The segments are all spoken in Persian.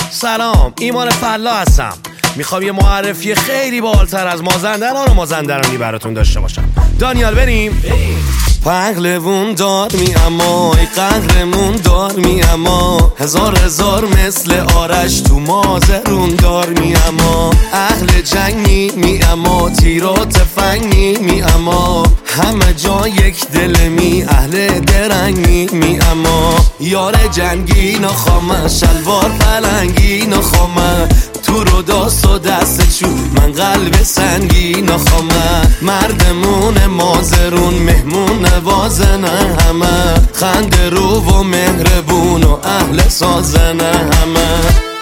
سلام، ایمان فلا هستم. میخوام یه معرفی خیلی بالاتر از مازندران و مازندرانی براتون داشته باشم. دانیال بریم؟ پهلوون دار می اما ای قهرمون دار می اما هزار مثل آرش تو مازرون دار می اما اهل جنگی می اما تیر و تفنگی می اما همه جا یک دل می اهل درنگی می اما یار جنگی نخوامه شلوار پلنگی نخوامه تو رو داست و دست چو من قلب سنگی نخوامه مردمون مازرون مهمون نوازنه همه خنده رو و مهربون و اهل سازنه همه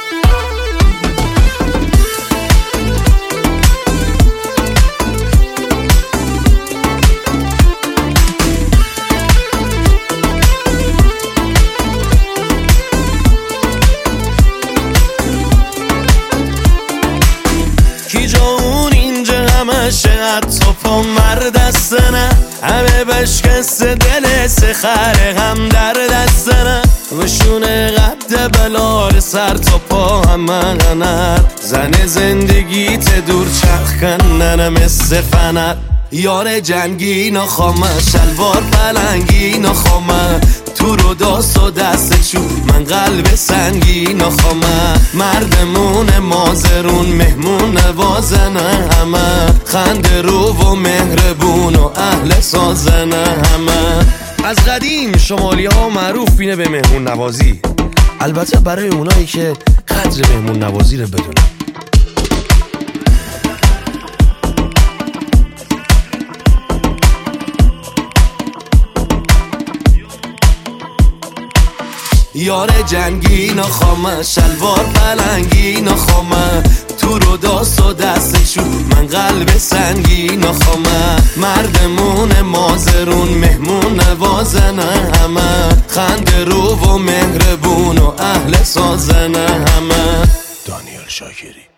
کی جا اون اینجا همشه حتی پا مردستنه همه بشکست دل سخر هم در دستنه وشونه قد بلال سر تا پا همه غنر زن زندگیت دور چرخ کننه مثل فنر یار جنگی نخوامه شلوار پلنگی نخوامه تو رو داست و دست چو من قلب سنگی نخوامه مردمون مازرون مهمون نوازنه همه خنده رو و مهربون و اهل سازنه همه از قدیم شمالی ها معروف بینه به مهمون نوازی، البته برای اونایی که قدر مهمون نوازی رو بدونن. یار جنگی نخوامه شلوار پلنگی نخوامه تو رو داست و دست چو من قلب سنگی نخوامه مردمون مازرون مهمون نوازنه همه خنده رو و مهربون و اهل سازنه همه. دانیال شاکری.